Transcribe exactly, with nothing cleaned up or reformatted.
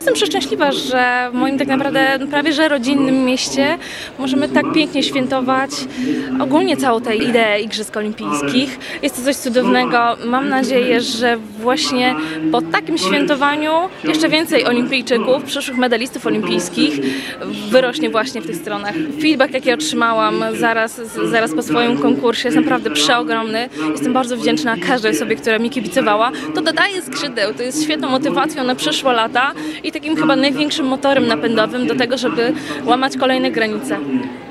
Jestem przeszczęśliwa, że w moim tak naprawdę prawie że rodzinnym mieście możemy tak pięknie świętować ogólnie całą tę ideę Igrzysk Olimpijskich. Jest to coś cudownego. Mam nadzieję, że właśnie po takim świętowaniu jeszcze więcej olimpijczyków, przyszłych medalistów olimpijskich wyrośnie właśnie w tych stronach. Feedback, jaki otrzymałam zaraz, zaraz po swoim konkursie, jest naprawdę przeogromny. Jestem bardzo wdzięczna każdej osobie, która mi kibicowała. To dodaje skrzydeł, to jest świetną motywacją na przyszłe lata i takim chyba największym motorem napędowym do tego, żeby łamać kolejne granice.